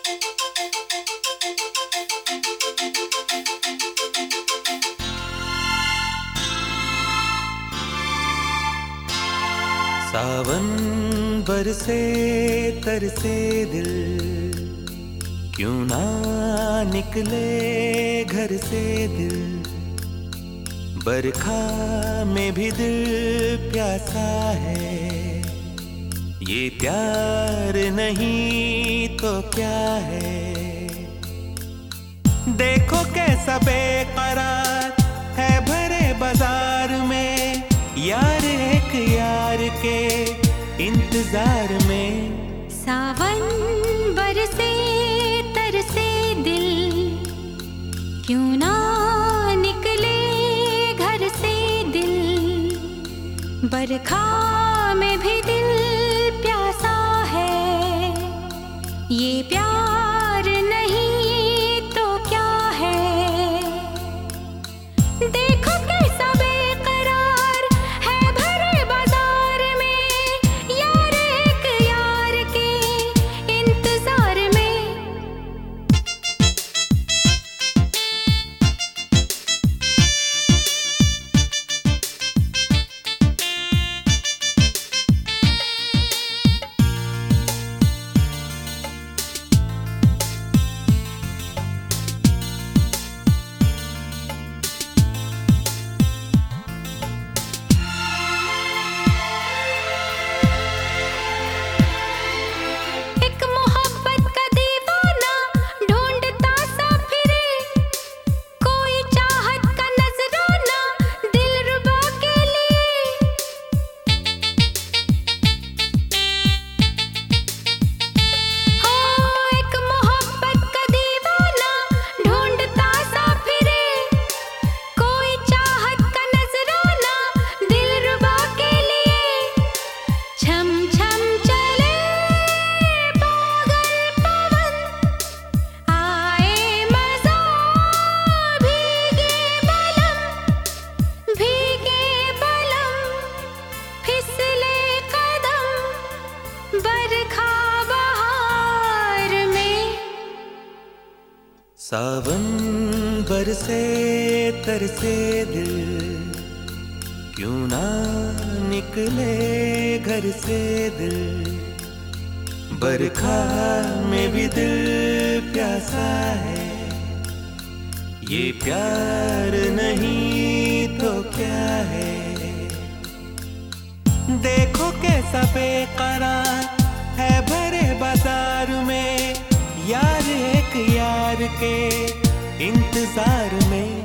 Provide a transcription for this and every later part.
सावन बरसे तरसे दिल, क्यों ना निकले घर से दिल। बरखा में भी दिल प्यासा है, ये प्यार नहीं तो क्या है। देखो कैसा बेकरार है भरे बाजार में, यार एक यार के इंतजार में। सावन बरसे तरसे दिल, क्यों ना निकले घर से दिल। बरखा में भी दिल प्यासा है, ये प्यार नहीं तो क्या है। देखो कैसा बेकरार है भरे बाजार में, यार एक यार के इंतजार में। सावन बरसे तरसे दिल, क्यों ना निकले घर से दिल। बरखा में भी दिल प्यासा है, ये प्यार नहीं तो क्या है। देखो कैसा बेकरार है भरे बाजार में, यार एक यार के इंतजार में।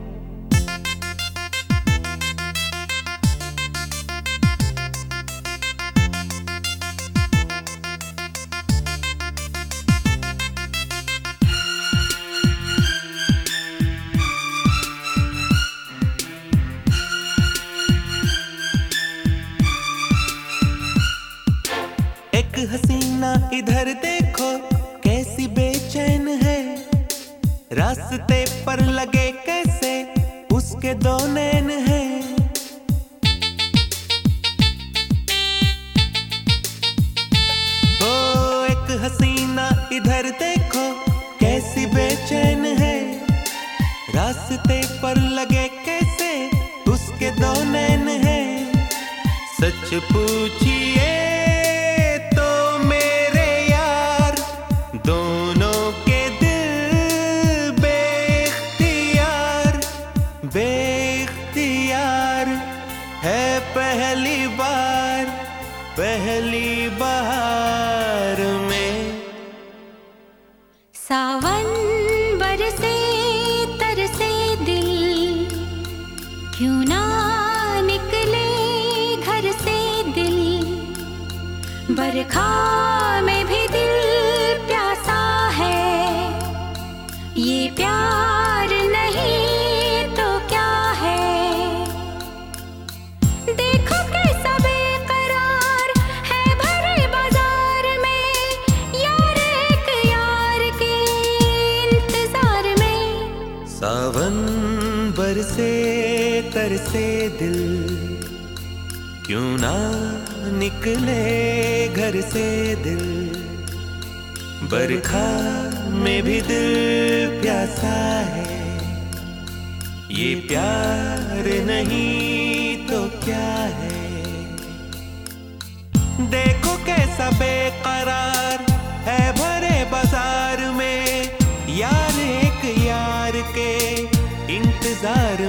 एक हसीना इधर देखो कैसी बेचैन है, रास्ते पर लगे कैसे उसके दो नैन हैं। ओ एक हसीना इधर देखो कैसी बेचैन है, रास्ते पर लगे कैसे उसके दो नैन हैं। सच पूछिए बेख्तियार है पहली बार में। सावन बरसे तरसे दिल, क्यों ना निकले घर से दिल। बरखा में भी दिल प्यासा है, ये प्यार नहीं तो क्या है। देखो कैसा बेकरार है भरे बाजार में, यार एक यार के इंतजार में। सावन बरसे तरसे दिल, क्यों ना निकले घर से दिल। बरखा में भी दिल प्यासा है, ये प्यार नहीं तो क्या है। देखो कैसा बेकरार है भरे बाजार में, यार एक यार के इंतजार